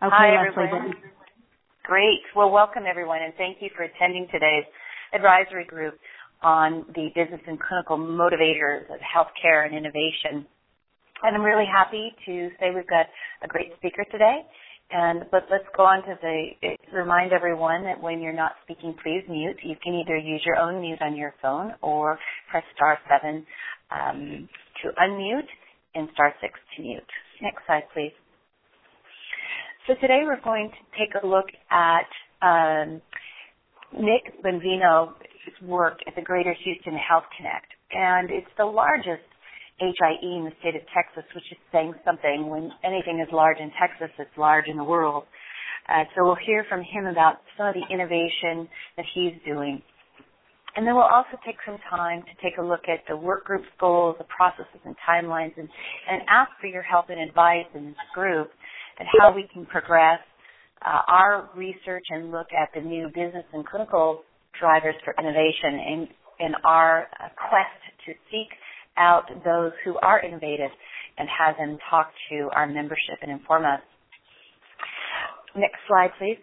Hi, everyone. Great. Well, welcome, everyone, and thank you for attending today's advisory group on the business and clinical motivators of healthcare and innovation. And I'm really happy to say we've got a great speaker today. But let's go on to remind everyone that when you're not speaking, please mute. You can either use your own mute on your phone or press *7 to unmute and *6 to mute. Next slide, please. So today we're going to take a look at Nick Bonvino's work at the Greater Houston Health Connect. And it's the largest HIE in the state of Texas, which is saying something. When anything is large in Texas, it's large in the world. So we'll hear from him about some of the innovation that he's doing. And then we'll also take some time to take a look at the work group's goals, the processes and timelines, and ask for your help and advice in this group and how we can progress our research and look at the new business and clinical drivers for innovation in our quest to seek out those who are innovative and have them talk to our membership and inform us. Next slide, please.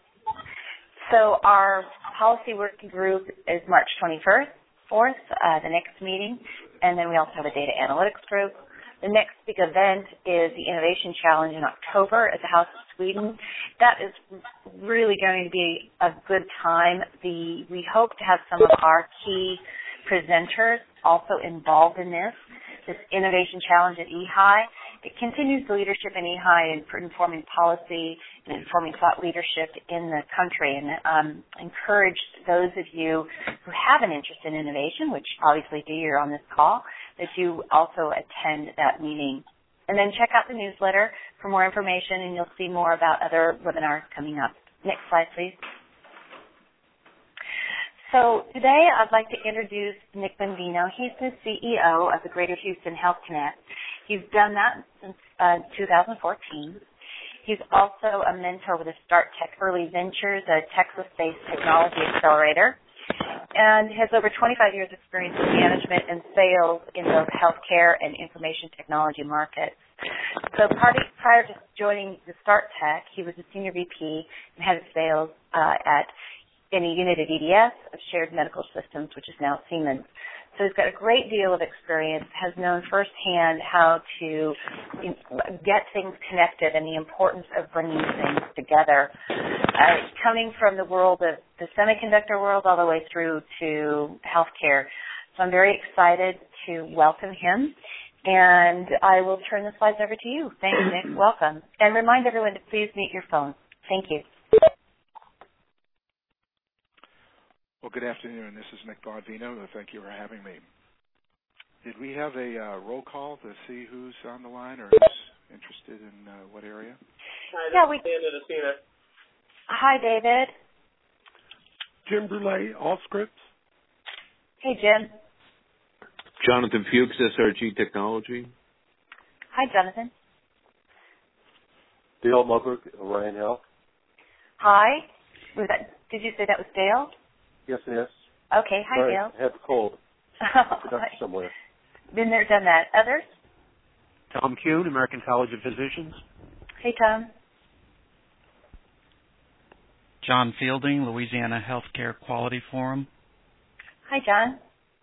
So our policy working group is March 4th, the next meeting, and then we also have a data analytics group. The next big event is the Innovation Challenge in October at the House of Sweden. That is really going to be a good time. We hope to have some of our key presenters also involved in this Innovation Challenge at EHI. It continues the leadership in EHI in informing policy and informing thought leadership in the country, and encourage those of you who have an interest in innovation, which obviously do, you're on this call, that you also attend that meeting. And then check out the newsletter for more information, and you'll see more about other webinars coming up. Next slide, please. So today I'd like to introduce Nick Bonvino. He's the CEO of the Greater Houston Health Connect. He's done that since 2014. He's also a mentor with the Start Tech Early Ventures, a Texas-based technology accelerator, and has over 25 years experience in management and sales in both healthcare and information technology markets. So prior to joining the Start Tech, he was a senior VP and head of sales in a unit at EDS of Shared Medical Systems, which is now Siemens. So he's got a great deal of experience, has known firsthand how to get things connected and the importance of bringing things together. Coming from the world of the semiconductor world all the way through to healthcare. So I'm very excited to welcome him. And I will turn the slides over to you. Thanks, Nick. Welcome. And remind everyone to please mute your phones. Thank you. Well, good afternoon. This is Nick Bonvino. Thank you for having me. Did we have a roll call to see who's on the line or who's interested in what area? Hi, David. Hi, David. Jim Brule, Allscripts. Hey, Jim. Jonathan Fuchs, SRG Technology. Hi, Jonathan. Dale Mugrick, Orion Health. Hi. Did you say that was Dale? Yes, it is. Okay. Hi, Sorry, Dale. I have a cold. Somewhere. Been there, done that. Others? Tom Kuhn, American College of Physicians. Hey, Tom. John Fielding, Louisiana Healthcare Quality Forum. Hi, John.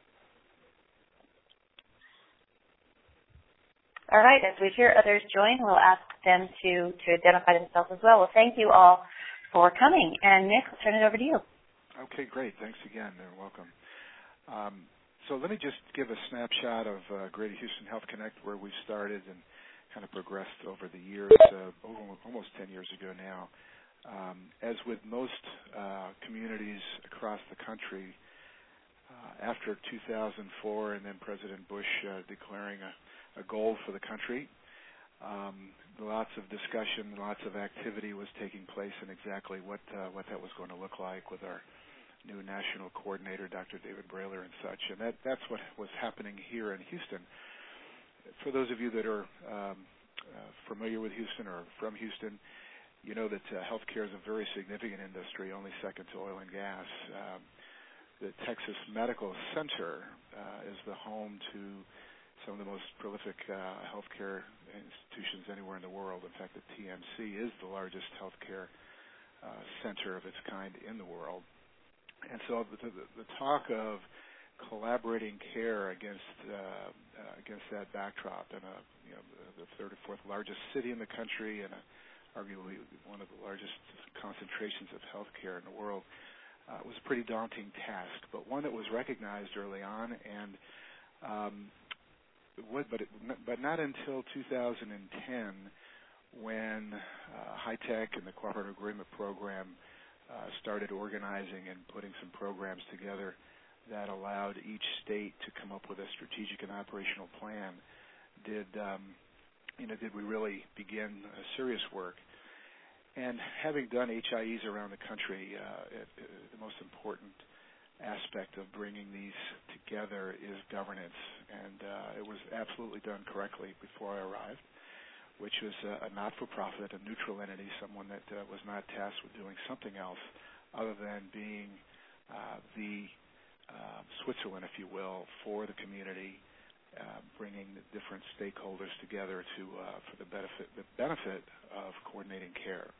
All right. As we hear others join, we'll ask them to identify themselves as well. Well, thank you all for coming. And Nick, I'll turn it over to you. Okay, great. Thanks again. Welcome. So let me just give a snapshot of Greater Houston Health Connect, where we started and kind of progressed over the years, almost 10 years ago now. As with most communities across the country, after 2004 and then President Bush declaring a goal for the country, lots of discussion, lots of activity was taking place in exactly what that was going to look like with our new national coordinator, Dr. David Brailer, and such. And that's what was happening here in Houston. For those of you that are familiar with Houston or from Houston, you know that healthcare is a very significant industry, only second to oil and gas. The Texas Medical Center is the home to some of the most prolific healthcare institutions anywhere in the world. In fact, the TMC is the largest healthcare center of its kind in the world. And so the talk of collaborating care against that backdrop in the third or fourth largest city in the country and arguably one of the largest concentrations of healthcare in the world was a pretty daunting task, but one that was recognized early on, and but not until 2010 when HITECH and the Cooperative Agreement Program started organizing and putting some programs together that allowed each state to come up with a strategic and operational plan. Did we really begin serious work? And having done HIEs around the country, the most important aspect of bringing these together is governance, and it was absolutely done correctly before I arrived, which was a not-for-profit, a neutral entity, someone that was not tasked with doing something else other than being the Switzerland, if you will, for the community, bringing the different stakeholders together for the benefit of coordinating care.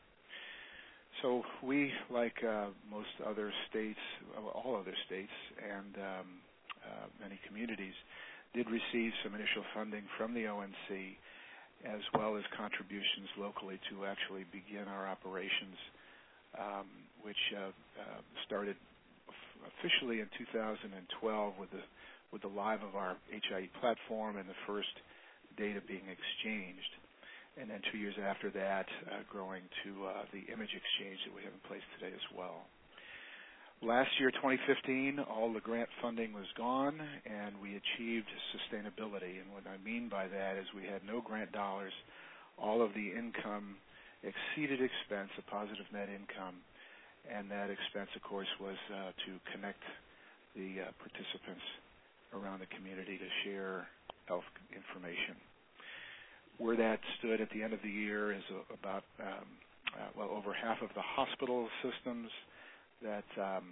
So we, like most other states, all other states, and many communities, did receive some initial funding from the ONC, as well as contributions locally to actually begin our operations, which started officially in 2012 with the live of our HIE platform and the first data being exchanged, and then 2 years after that, growing to the image exchange that we have in place today as well. Last year, 2015, all the grant funding was gone, and we achieved sustainability. And what I mean by that is we had no grant dollars. All of the income exceeded expense, a positive net income, and that expense, of course, was to connect the participants around the community to share health information. Where that stood at the end of the year is about over half of the hospital systems that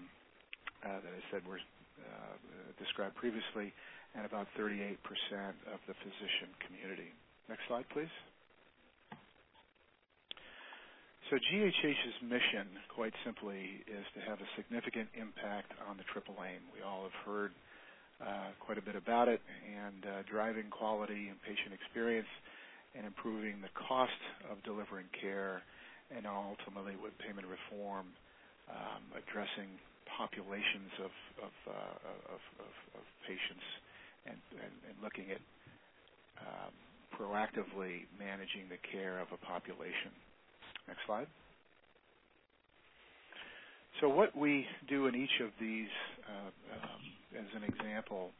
I said were described previously, and about 38% of the physician community. Next slide, please. So GHH's mission, quite simply, is to have a significant impact on the triple aim. We all have heard quite a bit about it, and driving quality and patient experience and improving the cost of delivering care, and ultimately with payment reform, addressing populations of patients and looking at proactively managing the care of a population. Next slide. So what we do in each of these, as an example,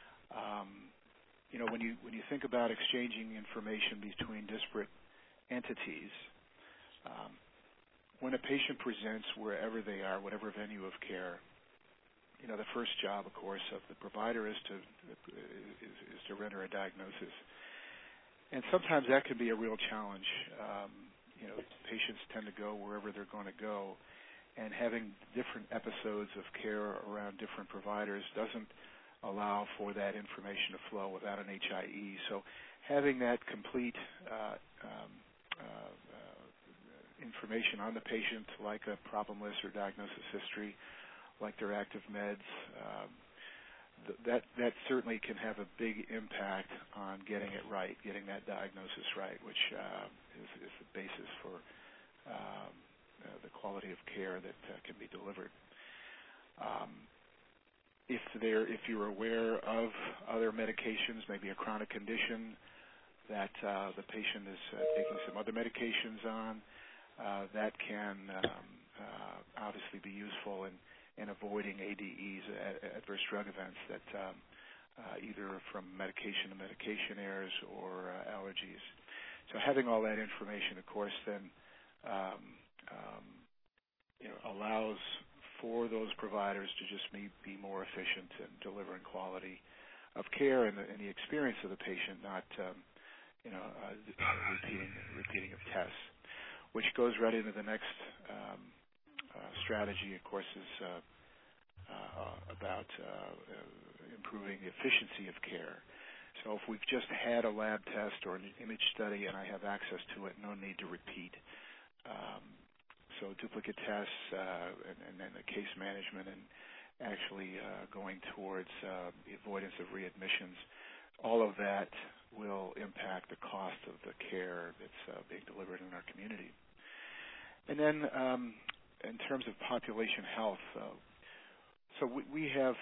when you think about exchanging information between disparate entities, when a patient presents wherever they are, whatever venue of care, the first job, of course, of the provider is to render a diagnosis, and sometimes that can be a real challenge. Patients tend to go wherever they're going to go, and having different episodes of care around different providers doesn't allow for that information to flow without an HIE. So having that complete information on the patient, like a problem list or diagnosis history, like their active meds, that certainly can have a big impact on getting it right, getting that diagnosis right, which is the basis for the quality of care that can be delivered. If you're aware of other medications, maybe a chronic condition that the patient is taking some other medications on, that can obviously be useful in avoiding ADEs, adverse drug events, that either from medication to medication errors or allergies. So having all that information, of course, then allows for those providers to just be more efficient in delivering quality of care and the experience of the patient, not repeating of tests, which goes right into the next strategy, of course, is about improving the efficiency of care. So if we've just had a lab test or an image study and I have access to it, no need to repeat. So duplicate tests and then the case management and actually going towards the avoidance of readmissions, all of that will impact the cost of the care that's being delivered in our community. And then in terms of population health, so we have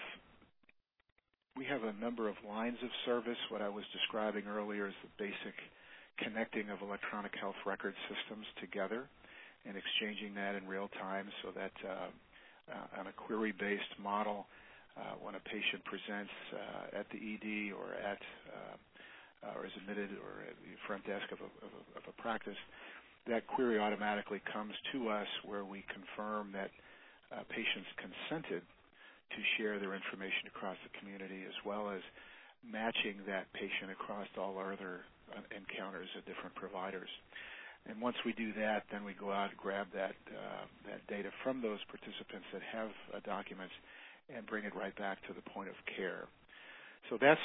a number of lines of service. What I was describing earlier is the basic connecting of electronic health record systems together and exchanging that in real time so that on a query-based model, when a patient presents at the ED or or is admitted or at the front desk of a practice, that query automatically comes to us where we confirm that patients consented to share their information across the community, as well as matching that patient across all our other encounters at different providers. And once we do that, then we go out and grab that data from those participants that have documents and bring it right back to the point of care. So that's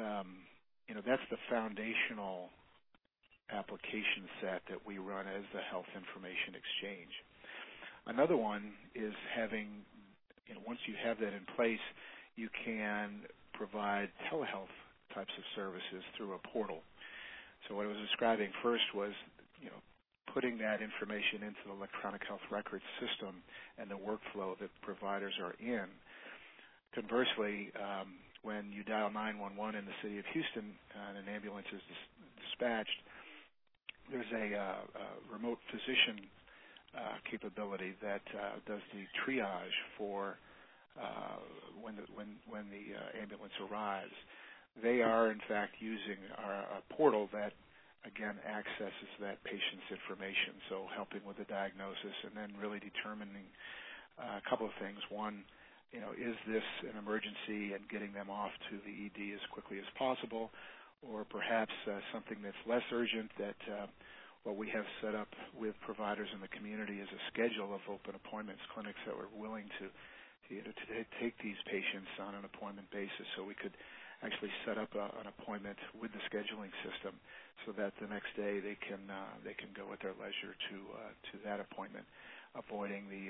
the foundational application set that we run as the Health Information Exchange. Another one is having, once you have that in place, you can provide telehealth types of services through a portal. So what I was describing first was, putting that information into the electronic health records system and the workflow that providers are in. Conversely, when you dial 911 in the city of Houston and an ambulance is dispatched, there's a remote physician capability that does the triage for when the ambulance arrives. They are, in fact, using a portal that, again, accesses that patient's information, so helping with the diagnosis and then really determining a couple of things. One, is this an emergency and getting them off to the ED as quickly as possible, or perhaps something that's less urgent that what we have set up with providers in the community is a schedule of open appointments, clinics that were willing to take these patients on an appointment basis, so we could actually set up an appointment with the scheduling system so that the next day they can go at their leisure to that appointment, avoiding the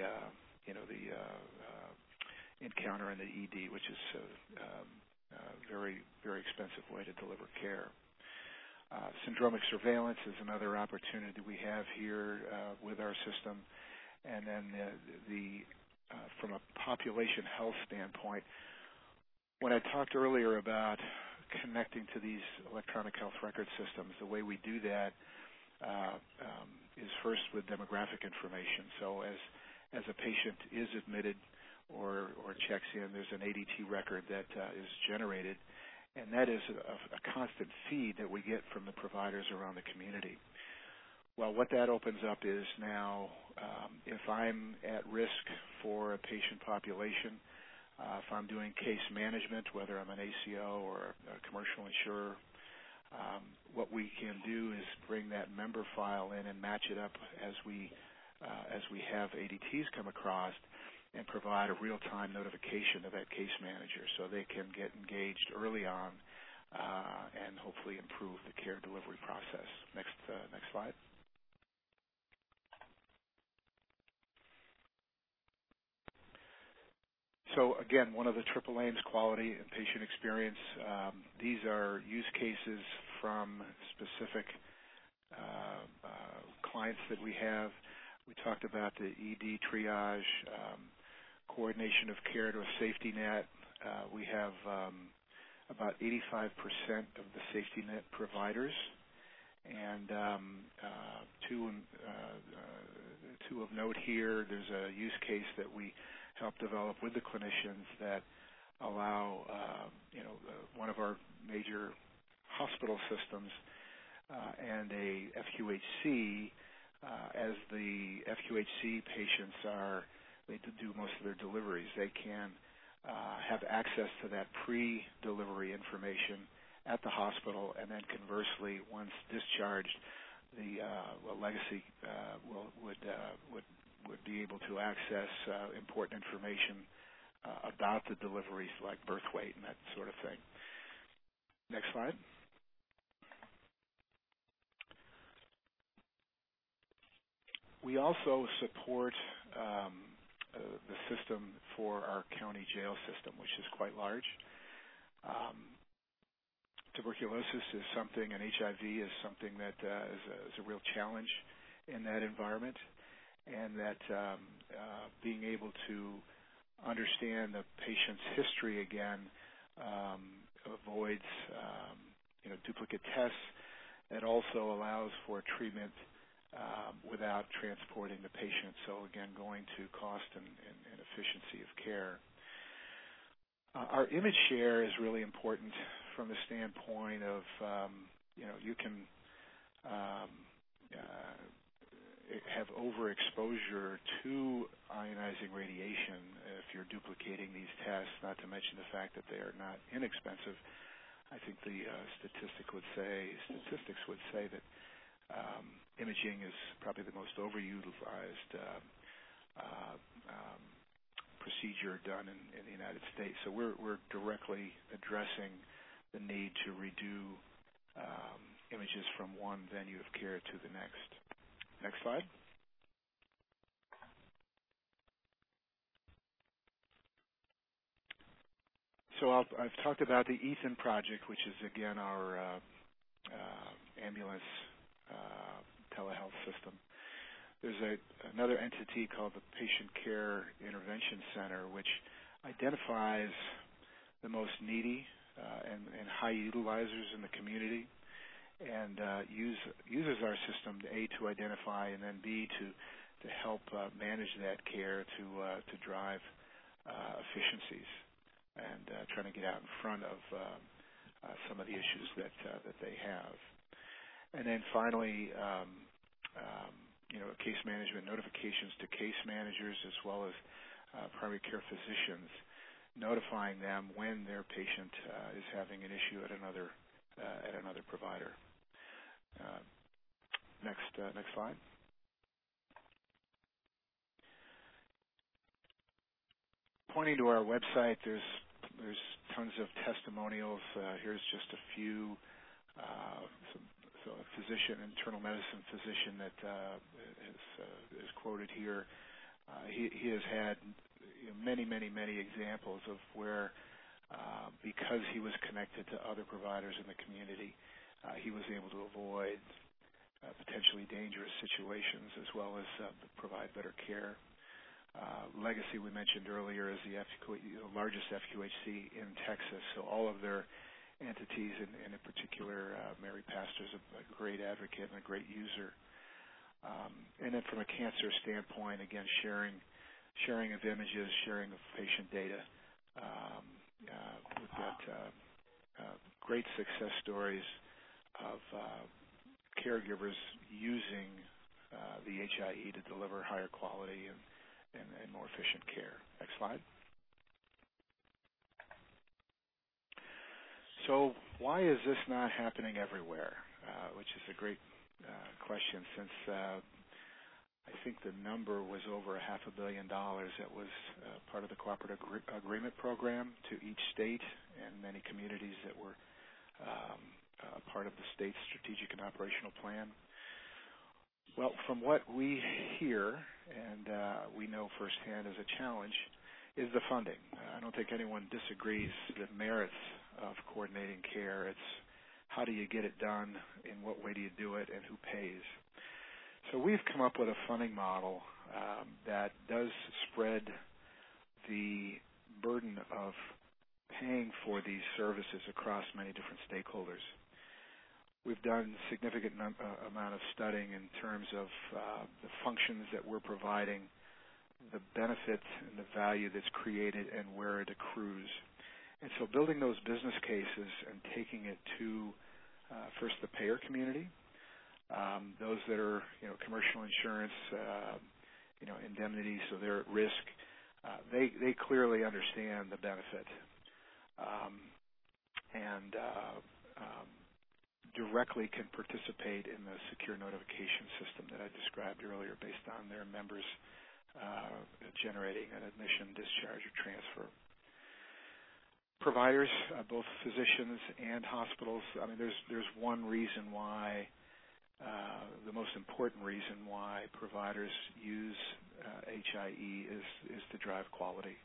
encounter in the ED, which is a very, very expensive way to deliver care. Syndromic surveillance is another opportunity we have here with our system. And then from a population health standpoint, when I talked earlier about connecting to these electronic health record systems, the way we do that is first with demographic information. So as a patient is admitted or checks in, there's an ADT record that is generated, and that is a constant feed that we get from the providers around the community. Well, what that opens up is now if I'm at risk for a patient population, if I'm doing case management, whether I'm an ACO or a commercial insurer, what we can do is bring that member file in and match it up as we have ADTs come across, and provide a real-time notification to that case manager so they can get engaged early on and hopefully improve the care delivery process. Next slide. So again, one of the triple aims, quality and patient experience. These are use cases from specific clients that we have. We talked about the ED triage, coordination of care to a safety net. We have about 85% of the safety net providers, and two of note here. There's a use case that we help develop with the clinicians that allow, one of our major hospital systems and a FQHC, as the FQHC patients they do most of their deliveries, they can have access to that pre-delivery information at the hospital, and then conversely, once discharged, the legacy would be able to access important information about the deliveries, like birth weight and that sort of thing. Next slide. We also support the system for our county jail system, which is quite large. Tuberculosis is something, and HIV is something that is a real challenge in that environment, and that being able to understand the patient's history again avoids duplicate tests. It also allows for treatment without transporting the patient, so again going to cost and efficiency of care. Our image share is really important from the standpoint of you can have overexposure to ionizing radiation if you're duplicating these tests, not to mention the fact that they are not inexpensive. I think the statistics would say that imaging is probably the most overutilized procedure done in the United States. So we're directly addressing the need to redo images from one venue of care to the next. Next slide. So I've talked about the Ethan project, which is again our ambulance telehealth system. There's another entity called the Patient Care Intervention Center, which identifies the most needy and high utilizers in the community, and uses our system, A, to identify, and then B, to help manage that care to drive efficiencies and trying to get out in front of some of the issues that they have. And then finally, case management notifications to case managers as well as primary care physicians, notifying them when their patient is having an issue at another provider. Next slide. Pointing to our website, there's tons of testimonials. Here's just a few. So a physician, internal medicine physician that is quoted here. He has had many examples of where, because he was connected to other providers in the community, he was able to avoid potentially dangerous situations as well as provide better care. Legacy, we mentioned earlier, is the largest FQHC in Texas. So all of their entities, and in particular, Mary Pastor's a great advocate and a great user. And then from a cancer standpoint, again, sharing of images, sharing of patient data. We've got great success stories of caregivers using the HIE to deliver higher quality and more efficient care. Next slide. So why is this not happening everywhere? Which is a great question, since I think the number was over $500 million that was part of the cooperative agreement program to each state and many communities that were part of the state's strategic and operational plan. Well, from what we hear and we know firsthand as a challenge is the funding. I don't think anyone disagrees the merits of coordinating care. It's how do you get it done, in what way do you do it, and who pays. So we've come up with a funding model that does spread the burden of paying for these services across many different stakeholders. We've done significant amount of studying in terms of the functions that we're providing, the benefits and the value that's created, and where it accrues. And so building those business cases and taking it to first the payer community, those that are commercial insurance, indemnity, so they're at risk. They clearly understand the benefit and directly can participate in the secure notification system that I described earlier, based on their members generating an admission, discharge, or transfer. Providers, both physicians and hospitals. I mean, there's one reason why the most important reason why providers use HIE is to drive quality.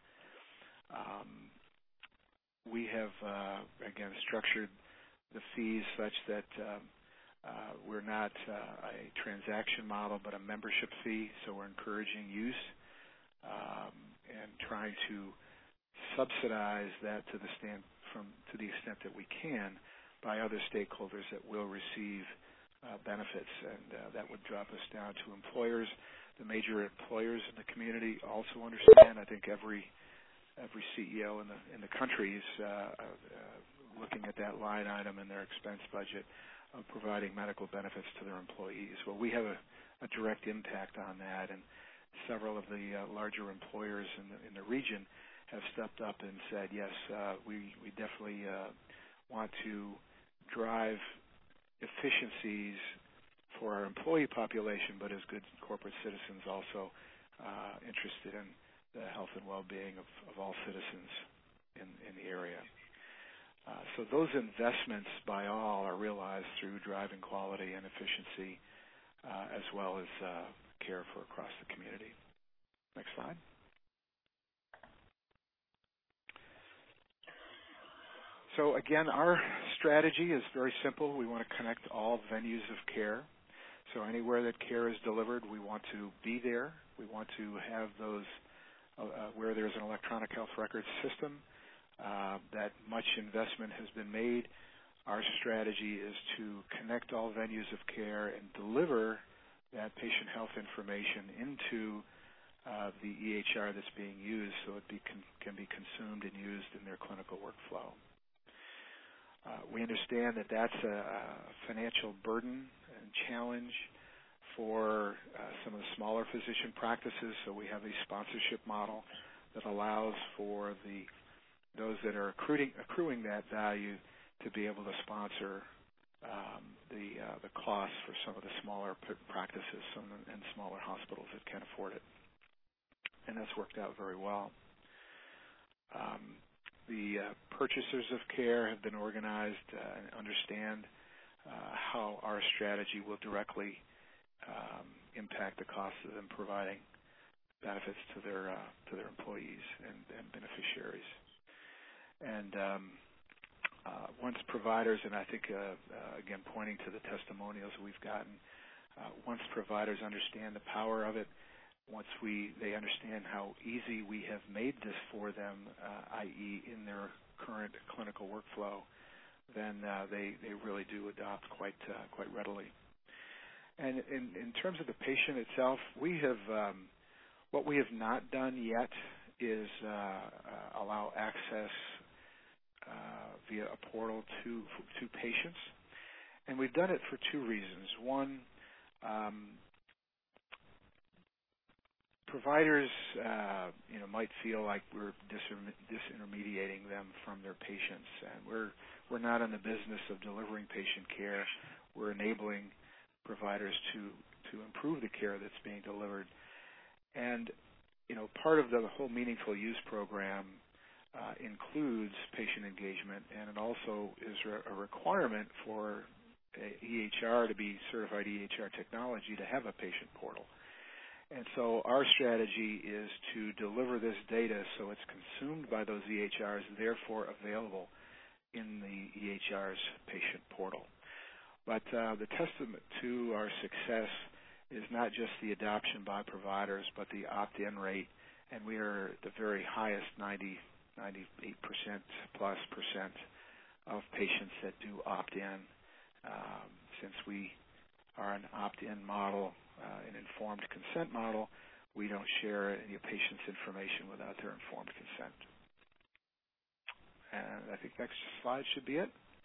We have, again, structured the fees such that we're not a transaction model but a membership fee, so we're encouraging use and trying to subsidize that to the extent that we can by other stakeholders that will receive benefits, and that would drop us down to employers. The major employers in the community also understand. I think every CEO in the country is looking at that line item in their expense budget of providing medical benefits to their employees. Well, we have a direct impact on that, and several of the larger employers in the region have stepped up and said, yes, we definitely want to drive efficiencies for our employee population, but as good corporate citizens also interested in the health and well-being of all citizens in the area. So those investments by all are realized through driving quality and efficiency as well as care for across the community. Next slide. So again, our strategy is very simple. We want to connect all venues of care. So anywhere that care is delivered, we want to be there. We want to have those where there's an electronic health records system, that much investment has been made. Our strategy is to connect all venues of care and deliver that patient health information into the EHR that's being used so it can be consumed and used in their clinical workflow. We understand that that's a financial burden and challenge for some of the smaller physician practices, so we have a sponsorship model that allows for those that are accruing that value to be able to sponsor the costs for some of the smaller practices and smaller hospitals that can't afford it. And that's worked out very well. The purchasers of care have been organized and understand how our strategy will directly impact the cost of them providing benefits to their employees and beneficiaries. And once providers, and I think again pointing to the testimonials we've gotten, once providers understand the power of it, once they understand how easy we have made this for them, i.e. in their current clinical workflow, then they really do adopt quite readily. And in terms of the patient itself, we have what we have not done yet is allow access via a portal to patients, and we've done it for two reasons. One, providers, might feel like we're disintermediating them from their patients, and we're not in the business of delivering patient care. We're enabling providers to improve the care that's being delivered, and part of the whole Meaningful Use program includes patient engagement, and it also is a requirement for EHR to be certified EHR technology to have a patient portal. And so our strategy is to deliver this data so it's consumed by those EHRs, therefore available in the EHR's patient portal. But the testament to our success is not just the adoption by providers, but the opt-in rate, and we are at the very highest 98% plus of patients that do opt-in. Since we are an opt-in model, an informed consent model, we don't share any patient's information without their informed consent. And I think next slide should be it.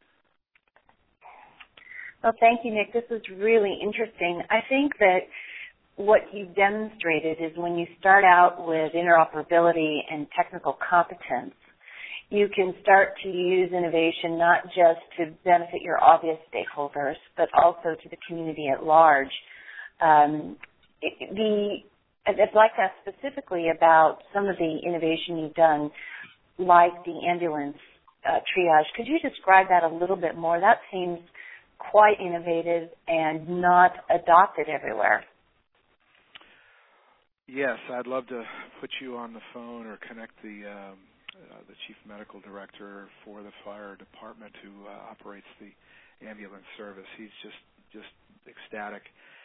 Well, thank you, Nick. This was really interesting. I think that what you've demonstrated is when you start out with interoperability and technical competence, you can start to use innovation not just to benefit your obvious stakeholders, but also to the community at large. I'd like to ask specifically about some of the innovation you've done, like the ambulance triage. Could you describe that a little bit more? That seems quite innovative and not adopted everywhere. Yes, I'd love to put you on the phone or connect the chief medical director for the fire department who operates the ambulance service. He's just ecstatic.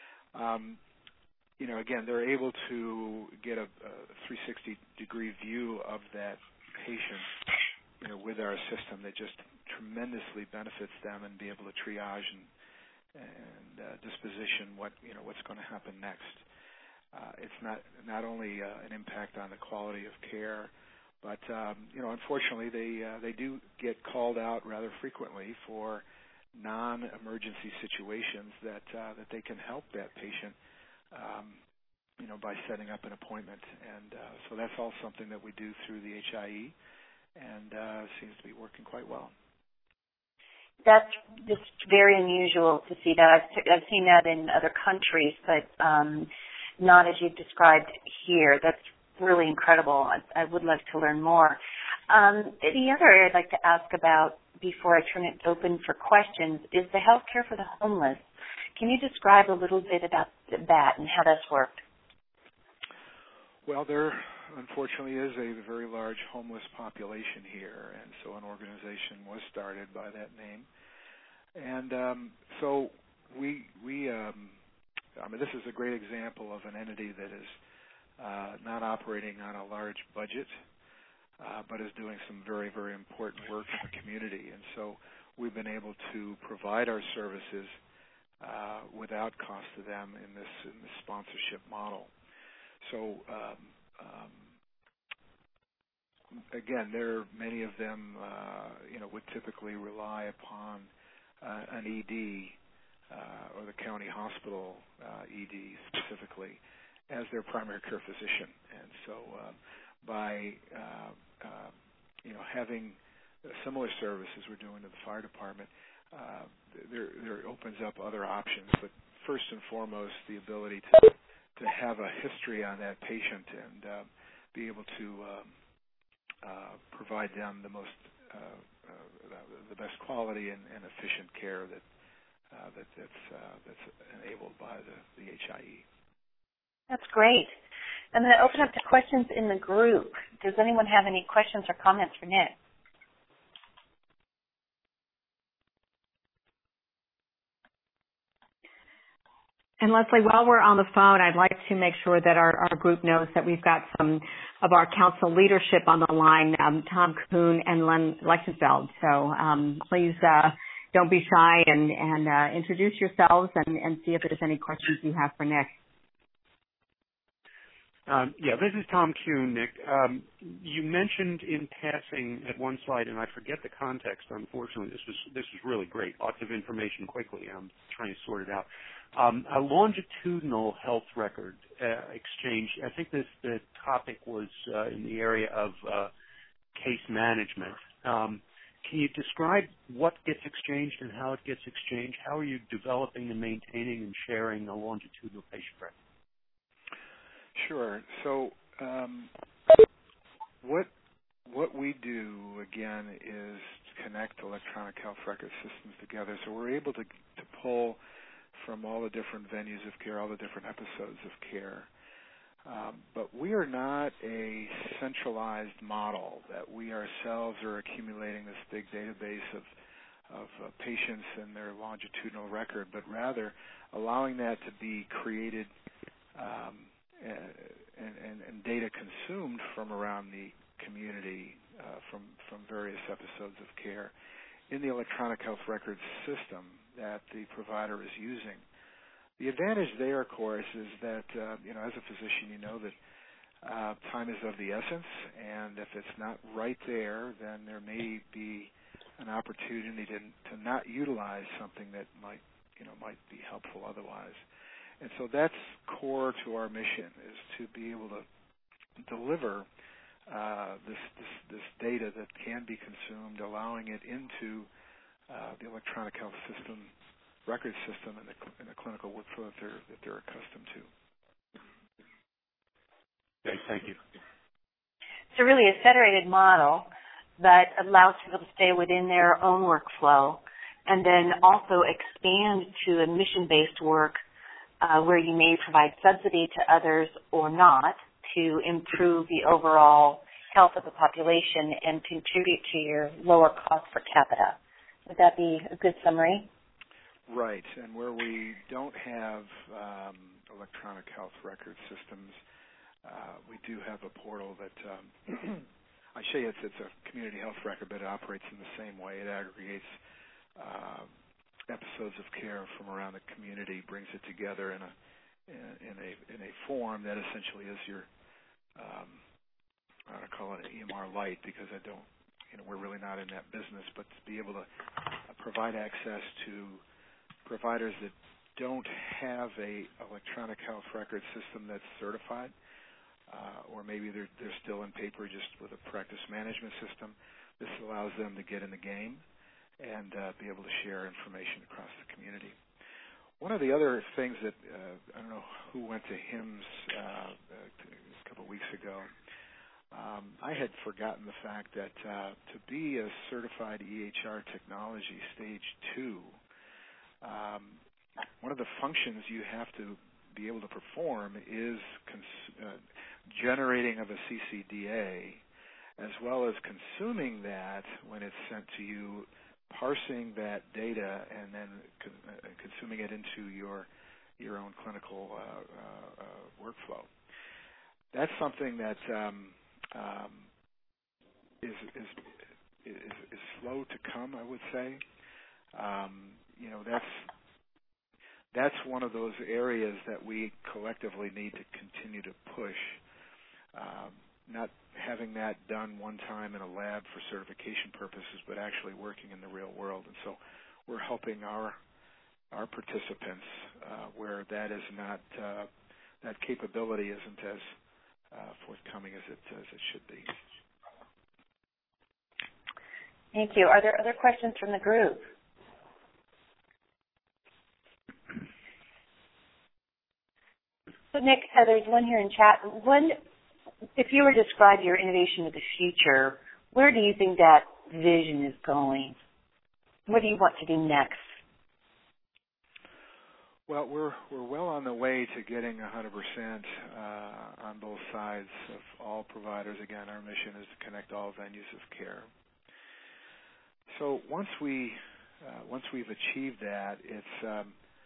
Again, they're able to get a 360-degree view of that patient, with our system that just tremendously benefits them and be able to triage and disposition what's going to happen next. It's not only an impact on the quality of care, but unfortunately they do get called out rather frequently for non-emergency situations that they can help that patient by setting up an appointment. And so that's all something that we do through the HIE, and seems to be working quite well. That's just very unusual to see that. I've seen that in other countries, but not as you've described here. That's really incredible. I would like to learn more. The other area I'd like to ask about before I turn it open for questions is the healthcare for the homeless. Can you describe a little bit about that and how that's worked? Well, there unfortunately is a very large homeless population here, and so an organization was started by that name. And so this is a great example of an entity that is not operating on a large budget, but is doing some very, very important work in the community. And so we've been able to provide our services without cost to them in this sponsorship model. So again, many of them would typically rely upon an ED or the county hospital ED specifically as their primary care physician. And so by having similar services we're doing to the fire department, there opens up other options. But first and foremost, the ability to have a history on that patient and be able to provide them the best quality and efficient care that's enabled by the HIE. That's great. I'm going to open up to questions in the group. Does anyone have any questions or comments for Nick? And Leslie, while we're on the phone, I'd like to make sure that our group knows that we've got some of our council leadership on the line, Tom Kuhn and Len Lechtenfeld. So please don't be shy and introduce yourselves and see if there's any questions you have for Nick. This is Tom Kuhn, Nick. You mentioned in passing at one slide, and I forget the context, unfortunately. This was really great. Lots of information quickly. I'm trying to sort it out. A longitudinal health record exchange. I think the topic was in the area of case management. Can you describe what gets exchanged and how it gets exchanged? How are you developing and maintaining and sharing a longitudinal patient record? Sure. So what we do, again, is connect electronic health record systems together. So we're able to pull from all the different venues of care, all the different episodes of care. But we are not a centralized model that we ourselves are accumulating this big database of patients and their longitudinal record, but rather allowing that to be created and data consumed from around the community from various episodes of care in the electronic health records system that the provider is using. The advantage there, of course, is that as a physician, you know that time is of the essence, and if it's not right there, then there may be an opportunity to not utilize something that might be helpful otherwise. And so that's core to our mission, is to be able to deliver this data that can be consumed, allowing it into the electronic health system, record system, and the clinical workflow that they're accustomed to. Okay, thank you. It's really a federated model that allows people to stay within their own workflow and then also expand to a mission-based work where you may provide subsidy to others or not to improve the overall health of the population and contribute to your lower cost per capita. Would that be a good summary? Right, and where we don't have electronic health record systems, we do have a portal that I say it's a community health record, but it operates in the same way. It aggregates episodes of care from around the community, brings it together in a form that essentially is your I don't call it an EMR light because we're really not in that business, but to be able to provide access to providers that don't have a electronic health record system that's certified, or maybe they're still in paper just with a practice management system. This allows them to get in the game and be able to share information across the community. One of the other things that I don't know who went to HIMSS a couple of weeks ago. I had forgotten the fact that to be a certified EHR technology stage 2, one of the functions you have to be able to perform is generating of a CCDA, as well as consuming that when it's sent to you, parsing that data, and then consuming it into your own clinical workflow. That's something that is slow to come, I would say. That's one of those areas that we collectively need to continue to push. Not having that done one time in a lab for certification purposes, but actually working in the real world. And so we're helping our participants where that is not that capability isn't as forthcoming as it should be. Thank you. Are there other questions from the group? So, Nick, there's one here in chat. If you were to describe your innovation of the future, where do you think that vision is going? What do you want to do next? Well, we're well on the way to getting 100% on both sides of all providers. Again, our mission is to connect all venues of care. So once we've achieved that, it's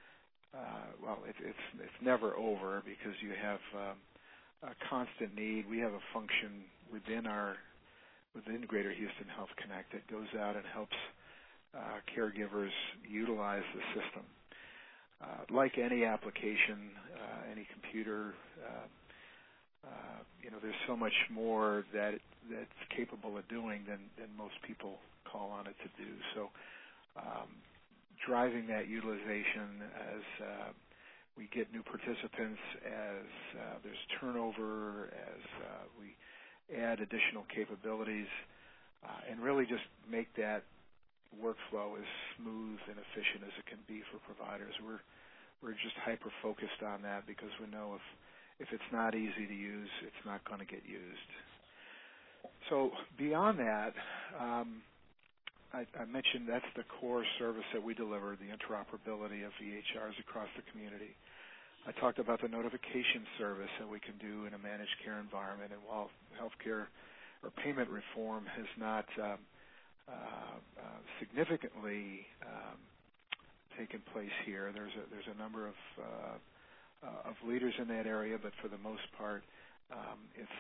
never over because you have a constant need. We have a function within Greater Houston Health Connect that goes out and helps caregivers utilize the system. Like any application, any computer, there's so much more that's capable of doing than most people call on it to do. So driving that utilization as we get new participants, as there's turnover, as we add additional capabilities, and really just make that workflow as smooth and efficient as it can be for providers. We're just hyper-focused on that because we know if it's not easy to use, it's not going to get used. So beyond that, I mentioned that's the core service that we deliver, the interoperability of EHRs across the community. I talked about the notification service that we can do in a managed care environment, and while healthcare or payment reform has not significantly taken place here, there's a number of leaders in that area, but for the most part, it's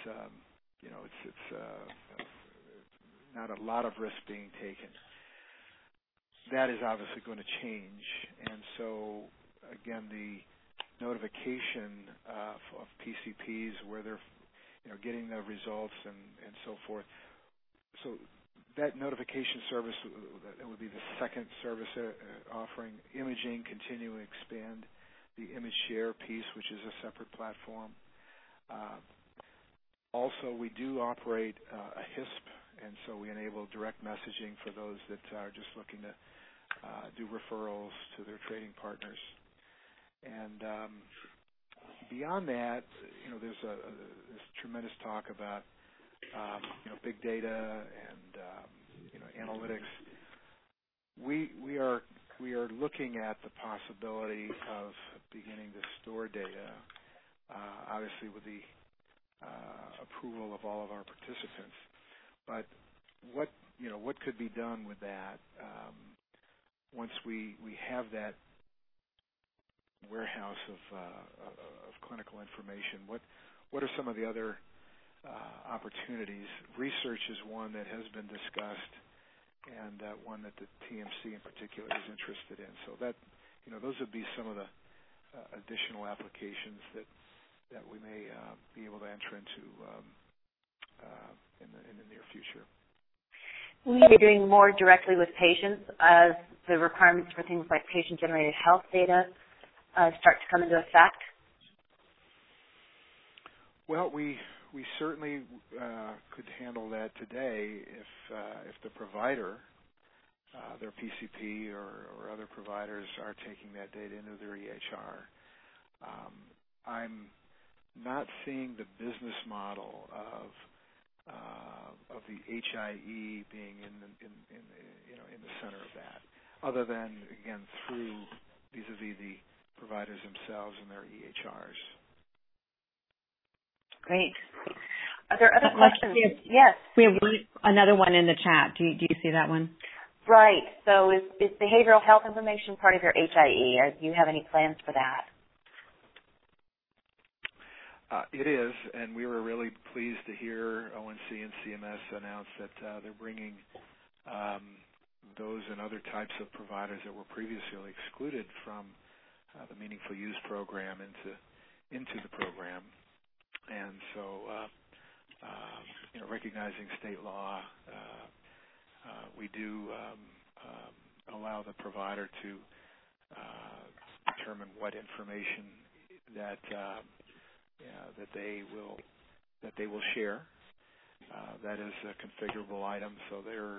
not a lot of risk being taken. That is obviously going to change, and so again, the notification of PCPs where they're getting the results and so forth. So that notification service, that would be the second service offering. Imaging, continuing to expand the image share piece, which is a separate platform. Also, we do operate a HISP, and so we enable direct messaging for those that are just looking to do referrals to their trading partners. And beyond that, there's this tremendous talk about big data and analytics. we are looking at the possibility of beginning to store data, obviously with the approval of all of our participants. But what could be done with that once we have that warehouse of clinical information? What are some of the other opportunities? Research is one that has been discussed, and one that the TMC in particular is interested in. So that, those would be some of the additional applications that we may be able to enter into in the near future. Will you be doing more directly with patients as the requirements for things like patient-generated health data start to come into effect? Well, we certainly could handle that today if the provider, their PCP or other providers, are taking that data into their EHR. I'm not seeing the business model of the HIE being in the center of that, other than again through vis-a-vis the providers themselves and their EHRs. Great. Are there other questions? Yes. We have another one in the chat. Do you see that one? Right. So is behavioral health information part of your HIE? Do you have any plans for that? It is, and we were really pleased to hear ONC and CMS announce that they're bringing those and other types of providers that were previously excluded from the Meaningful Use program into the program. And so, recognizing state law, we do allow the provider to determine what information that they will share. That is a configurable item, so they're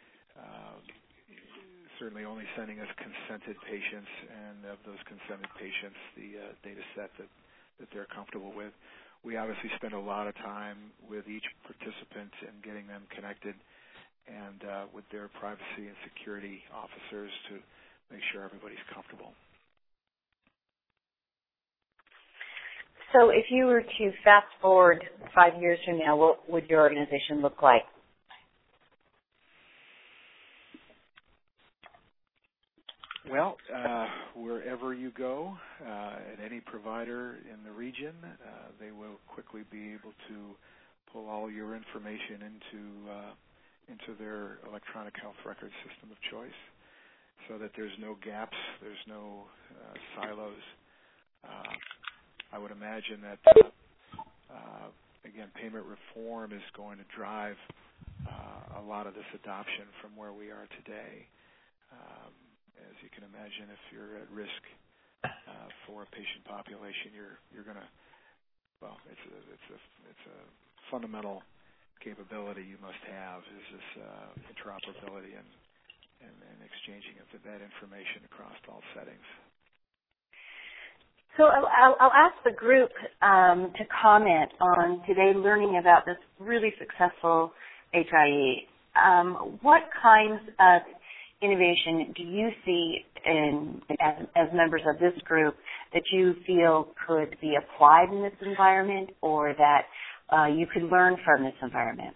certainly only sending us consented patients, and of those consented patients, the data set that they're comfortable with. We obviously spend a lot of time with each participant and getting them connected and with their privacy and security officers to make sure everybody's comfortable. So if you were to fast forward 5 years from now, what would your organization look like? Well, wherever you go, at any provider in the region, they will quickly be able to pull all your information into their electronic health record system of choice, so that there's no gaps, there's no silos. I would imagine that, again, payment reform is going to drive a lot of this adoption from where we are today. As you can imagine, if you're at risk for a patient population, you're going to, well, it's a fundamental capability you must have, is this interoperability and exchanging of that information across all settings. So I'll ask the group to comment on today learning about this really successful HIE. What kinds of innovation do you see as members of this group that you feel could be applied in this environment, or that you could learn from this environment?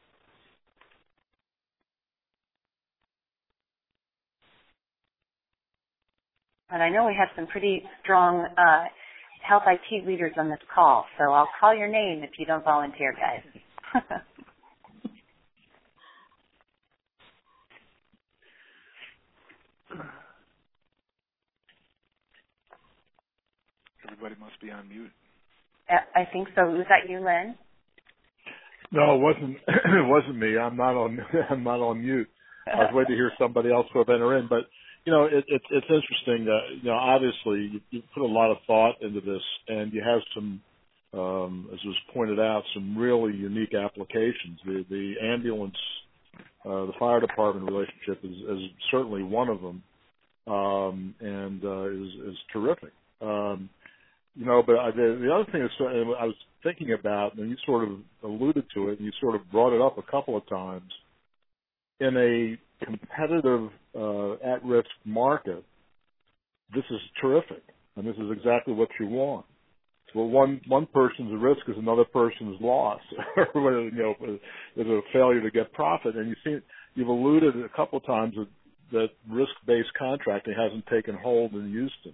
And I know we have some pretty strong health IT leaders on this call, so I'll call your name if you don't volunteer, guys. Everybody must be on mute. I think so. Was that you, Len? No, it wasn't. It wasn't me. I'm not on. I'm not on mute. I was waiting to hear somebody else go enter in, but it's interesting that obviously you put a lot of thought into this, and you have some, as was pointed out, some really unique applications. The ambulance, the fire department relationship is certainly one of them, and is terrific. But the other thing is, I was thinking about, and you sort of alluded to it, and you sort of brought it up a couple of times, in competitive at-risk market, this is terrific, and this is exactly what you want. So one person's risk is another person's loss, or is a failure to get profit. And you've alluded a couple of times that risk-based contracting hasn't taken hold in Houston.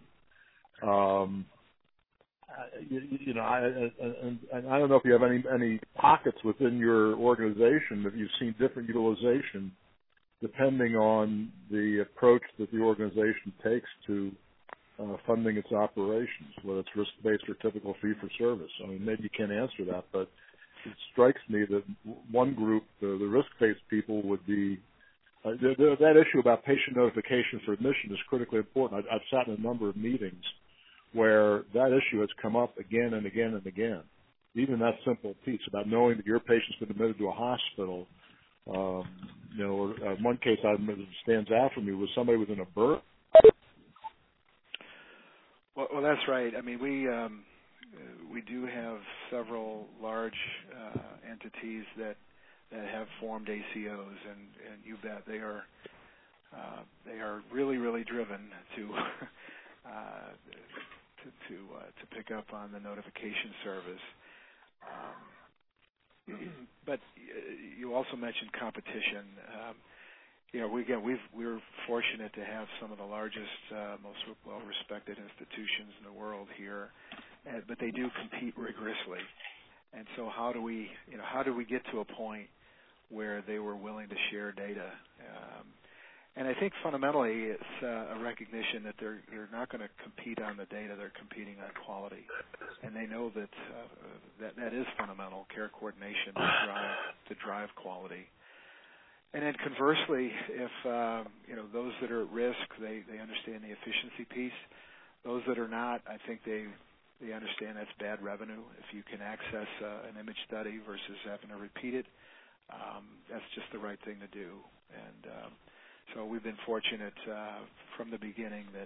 I don't know if you have any pockets within your organization that you've seen different utilization depending on the approach that the organization takes to funding its operations, whether it's risk-based or typical fee-for-service. I mean, maybe you can't answer that, but it strikes me that one group, the risk-based people, would be that issue about patient notification for admission is critically important. I've sat in a number of meetings where that issue has come up again and again and again. Even that simple piece about knowing that your patient's been admitted to a hospital. One case that stands out for me was somebody was in a birth. Well, that's right. I mean, we do have several large entities that have formed ACOs, and you bet they are really, really driven to pick up on the notification service. But you also mentioned competition. We're fortunate to have some of the largest, most well-respected institutions in the world here, but they do compete rigorously. And so, how do we get to a point where they were willing to share data? And I think fundamentally, it's a recognition that they're not going to compete on the data; they're competing on quality, and they know that that is fundamental care coordination to drive quality. And then conversely, if those that are at risk, they understand the efficiency piece. Those that are not, I think they understand that's bad revenue. If you can access an image study versus having to repeat it, that's just the right thing to do. And so we've been fortunate from the beginning that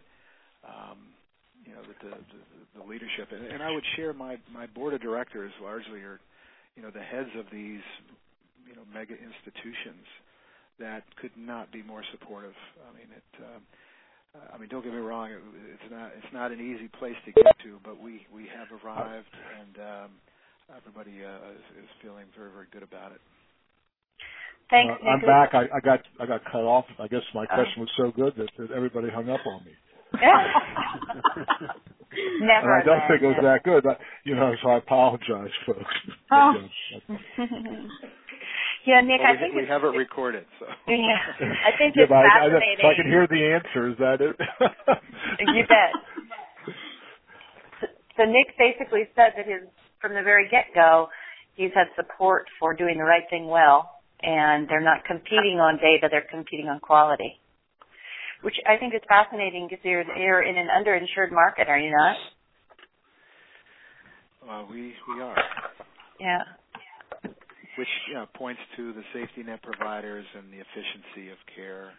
that the leadership, and I would share my board of directors largely are the heads of these mega institutions that could not be more supportive. I mean, don't get me wrong, it's not an easy place to get to, but we have arrived, and everybody is feeling very, very good about it. Thanks, Nick. I'm back. I got cut off. I guess my question was so good that everybody hung up on me. Never. And I don't think it was that good. So I apologize, folks. Oh. Yeah, Nick, well, I think we have it recorded. So. Yeah, I think it's fascinating. I can hear the answer. Is that it? You bet. So Nick basically said that from the very get-go, he's had support for doing the right thing well, and they're not competing on data; they're competing on quality, which I think is fascinating because you're in an underinsured market, are you not? Well, we are. Yeah. Which points to the safety net providers and the efficiency of care.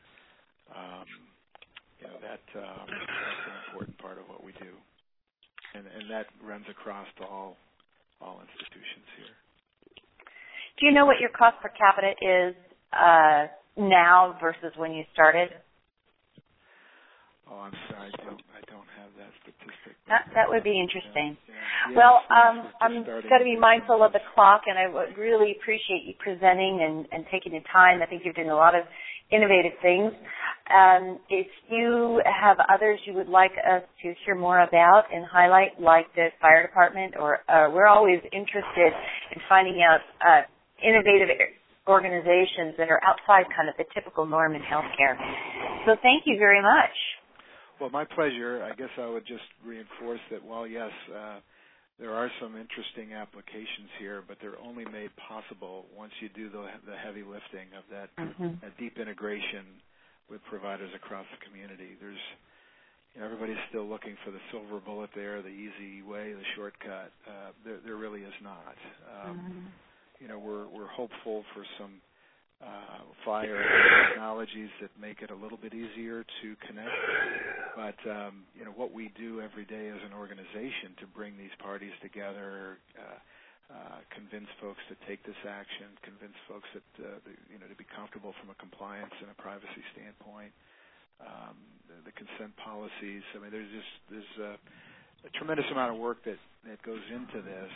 That's an important part of what we do, and that runs across to all institutions here. Do you know what your cost per capita is now versus when you started? Oh, I'm sorry, I don't have that statistic. That would be interesting. Yeah. Well, I'm going to be mindful of the clock, and I would really appreciate you presenting and taking the time. I think you're doing a lot of innovative things. If you have others you would like us to hear more about and highlight, like the fire department, or we're always interested in finding out innovative organizations that are outside kind of the typical norm in healthcare. So thank you very much. Well, my pleasure. I guess I would just reinforce that while, yes, there are some interesting applications here, but they're only made possible once you do the heavy lifting of that deep integration with providers across the community. There's everybody's still looking for the silver bullet there, the easy way, the shortcut. There really is not. We're hopeful for some fire technologies that make it a little bit easier to connect. But, what we do every day as an organization to bring these parties together, convince folks to take this action, convince folks that to be comfortable from a compliance and a privacy standpoint. The consent policies. I mean, there's a tremendous amount of work that goes into this,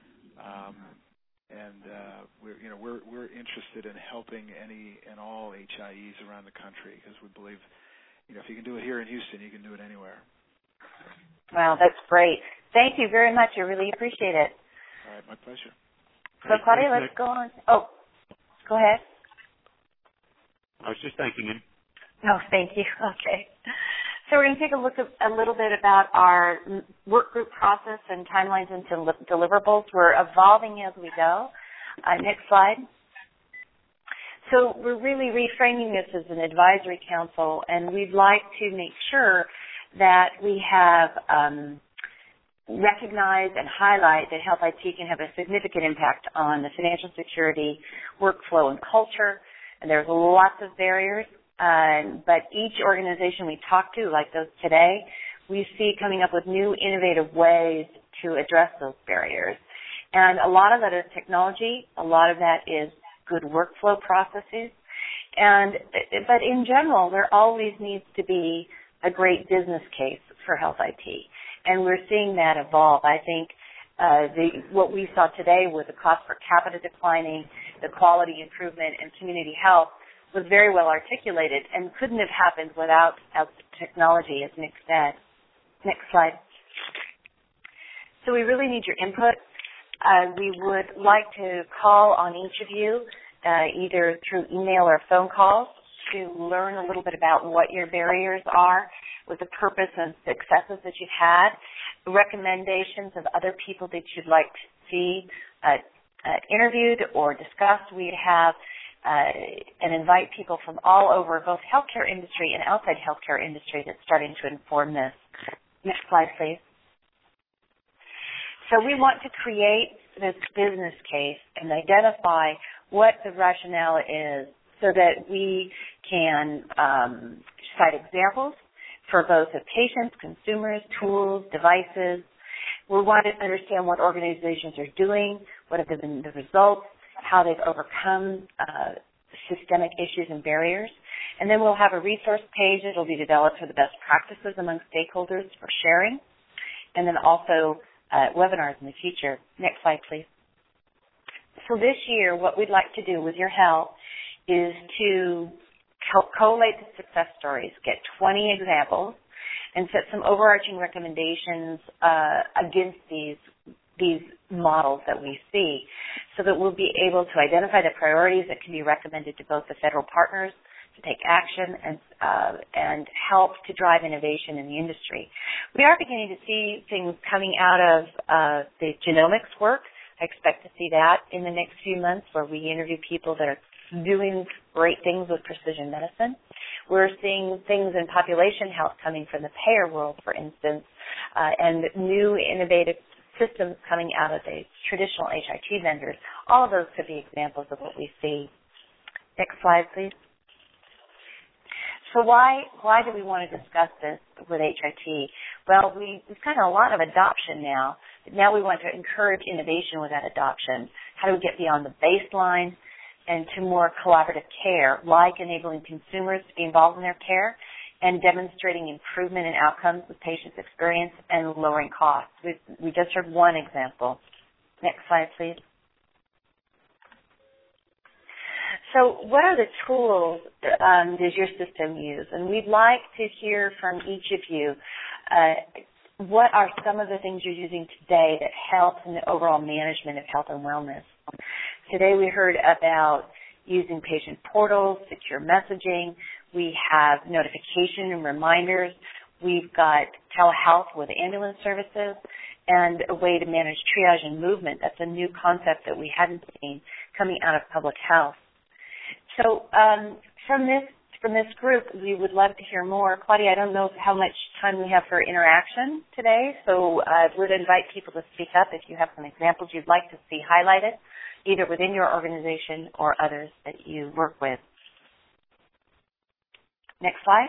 and we're interested in helping any and all HIEs around the country because we believe, if you can do it here in Houston, you can do it anywhere. Wow, that's great. Thank you very much. I really appreciate it. All right, my pleasure. So, Claudia, let's go on. Oh, go ahead. I was just thanking him. Oh, thank you. Okay. So we're going to take a look at a little bit about our work group process and timelines and deliverables. We're evolving as we go. Next slide. So we're really reframing this as an advisory council, and we'd like to make sure that we have recognized and highlight that Health IT can have a significant impact on the financial security, workflow, and culture. And there's lots of barriers, but each organization we talk to, like those today, we see coming up with new innovative ways to address those barriers. And a lot of that is technology. A lot of that is good workflow processes. But in general, there always needs to be a great business case for Health IT. And we're seeing that evolve. I think what we saw today with the cost per capita declining, the quality improvement, and community health was very well articulated and couldn't have happened without technology, as Nick said. Next slide. So we really need your input. We would like to call on each of you, either through email or phone calls, to learn a little bit about what your barriers are, with the purpose and successes that you've had, recommendations of other people that you'd like to see interviewed or discussed. We have and invite people from all over, both healthcare industry and outside healthcare industry, that's starting to inform this. Next slide, please. So we want to create this business case and identify what the rationale is so that we can cite examples for both the patients, consumers, tools, devices. We want to understand what organizations are doing, what have been the results, how they've overcome systemic issues and barriers. And then we'll have a resource page that will be developed for the best practices among stakeholders for sharing, and then also webinars in the future. Next slide, please. So this year, what we'd like to do with your help is to collate the success stories, get 20 examples, and set some overarching recommendations against these models that we see, so that we'll be able to identify the priorities that can be recommended to both the federal partners to take action and help to drive innovation in the industry. We are beginning to see things coming out of the genomics work. I expect to see that in the next few months, where we interview people that are doing great things with precision medicine. We're seeing things in population health coming from the payer world, for instance, and new innovative systems coming out of the traditional HIT vendors. All of those could be examples of what we see. Next slide, please. So why do we want to discuss this with HIT? Well, we've got a lot of adoption now. Now we want to encourage innovation with that adoption. How do we get beyond the baseline and to more collaborative care, like enabling consumers to be involved in their care and demonstrating improvement in outcomes with patients' experience and lowering costs? We just heard one example. Next slide, please. So what are the tools does your system use? And we'd like to hear from each of you what are some of the things you're using today that help in the overall management of health and wellness. Today we heard about using patient portals, secure messaging. We have notification and reminders. We've got telehealth with ambulance services and a way to manage triage and movement. That's a new concept that we hadn't seen coming out of public health. So from this group, we would love to hear more. Claudia, I don't know how much time we have for interaction today, so I would invite people to speak up if you have some examples you'd like to see highlighted, either within your organization or others that you work with. Next slide.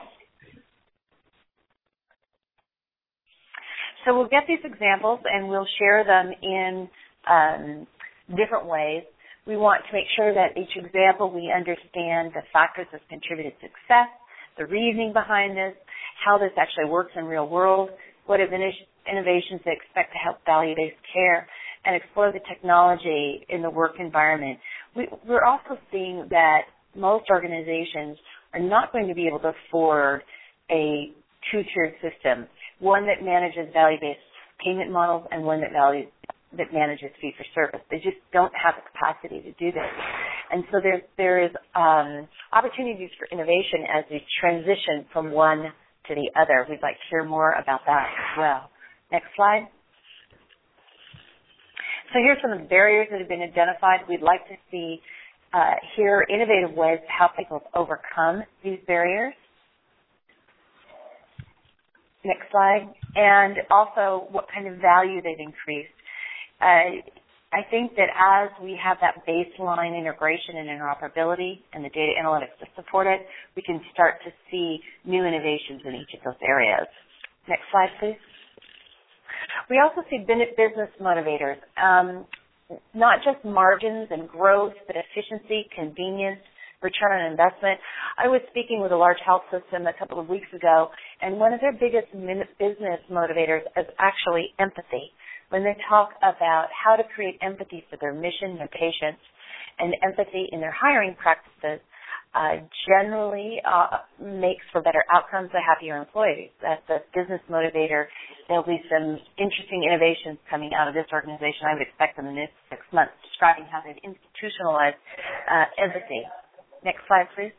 So we'll get these examples and we'll share them in different ways. We want to make sure that each example we understand the factors that contributed to success, the reasoning behind this, how this actually works in real world, what innovations they expect to help value-based care, and explore the technology in the work environment. We're also seeing that most organizations are not going to be able to afford a two-tiered system, one that manages value-based payment models and one that manages fee-for-service. They just don't have the capacity to do this. And so there is opportunities for innovation as we transition from one to the other. We'd like to hear more about that as well. Next slide. So here's some of the barriers that have been identified. We'd like to see here innovative ways to help people overcome these barriers. Next slide. And also what kind of value they've increased. I think that as we have that baseline integration and interoperability and the data analytics to support it, we can start to see new innovations in each of those areas. Next slide, please. We also see business motivators, not just margins and growth, but efficiency, convenience, return on investment. I was speaking with a large health system a couple of weeks ago, and one of their biggest business motivators is actually empathy. When they talk about how to create empathy for their mission, their patients, and empathy in their hiring practices, generally makes for better outcomes, a happier employees. That's a business motivator. There'll be some interesting innovations coming out of this organization. I would expect them in the next 6 months, describing how they've institutionalized empathy. Next slide, please.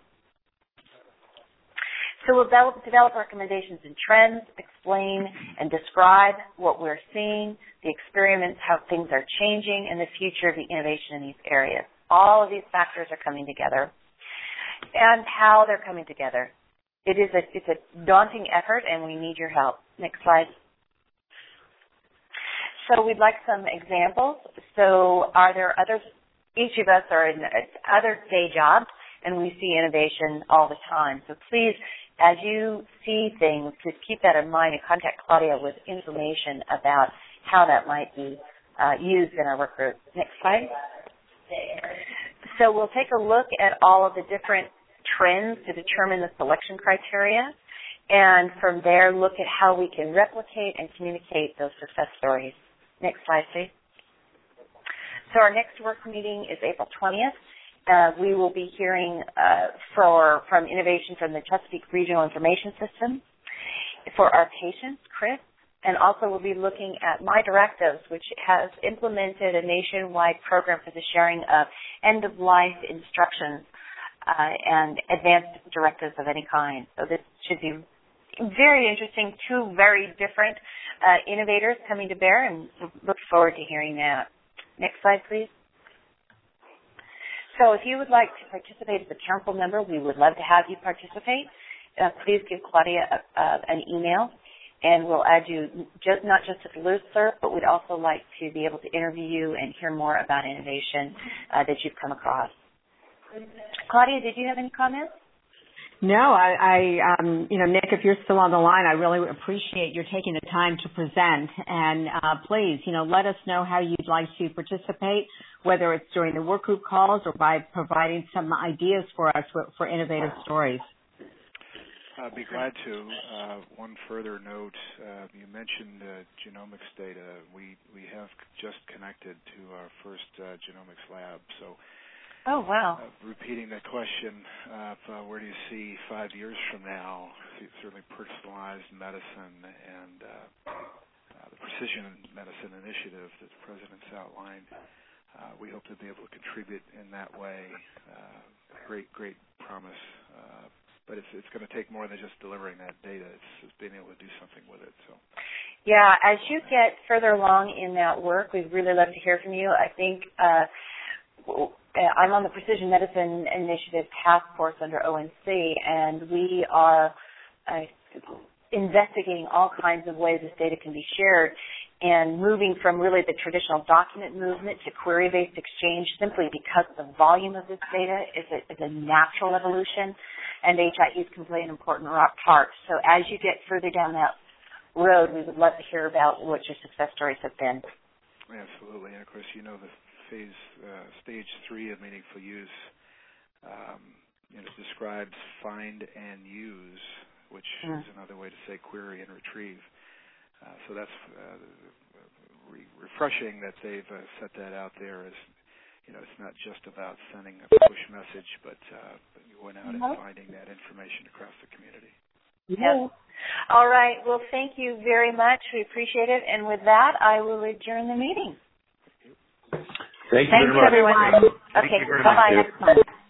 So we'll develop recommendations and trends, explain and describe what we're seeing, the experiments, how things are changing, and the future of the innovation in these areas. All of these factors are coming together, and how they're coming together. It's a daunting effort, and we need your help. Next slide. So we'd like some examples. So are there others? Each of us are in other day jobs, and we see innovation all the time. So please, as you see things, just keep that in mind and contact Claudia with information about how that might be used in our work group. Next slide. So we'll take a look at all of the different trends to determine the selection criteria, and from there look at how we can replicate and communicate those success stories. Next slide, please. So our next work meeting is April 20th. We will be hearing from innovation from the Chesapeake Regional Information System for our patients, Chris, and also we'll be looking at My Directives, which has implemented a nationwide program for the sharing of end-of-life instructions and advanced directives of any kind. So this should be very interesting. Two very different innovators coming to bear, and look forward to hearing that. Next slide, please. So if you would like to participate as a council member, we would love to have you participate. Please give Claudia an email, and we'll add you not just to the listserv, but we'd also like to be able to interview you and hear more about innovation that you've come across. Claudia, did you have any comments? No, Nick, if you're still on the line, I really appreciate your taking the time to present. And please, let us know how you'd like to participate, whether it's during the work group calls or by providing some ideas for us for innovative stories. I'd be glad to. One further note, you mentioned genomics data. We have just connected to our first genomics lab. So. Oh, wow. Repeating that question of where do you see 5 years from now, certainly personalized medicine and the precision medicine initiative that the President's outlined. We hope to be able to contribute in that way. Great promise. But it's going to take more than just delivering that data. It's being able to do something with it. So. Yeah, as you get further along in that work, we'd really love to hear from you. I think I'm on the Precision Medicine Initiative Task Force under ONC, and we are investigating all kinds of ways this data can be shared and moving from really the traditional document movement to query-based exchange simply because the volume of this data is a natural evolution, and HIEs can play an important part. So as you get further down that road, we would love to hear about what your success stories have been. Absolutely. And, of course, the stage 3 of meaningful use describes find and use, which is another way to say query and retrieve. So that's refreshing that they've set that out there as, it's not just about sending a push message, but going out and finding that information across the community. Yes. All right. Well, thank you very much. We appreciate it. And with that, I will adjourn the meeting. Thank you very much. Thanks, everyone. Okay. Bye-bye.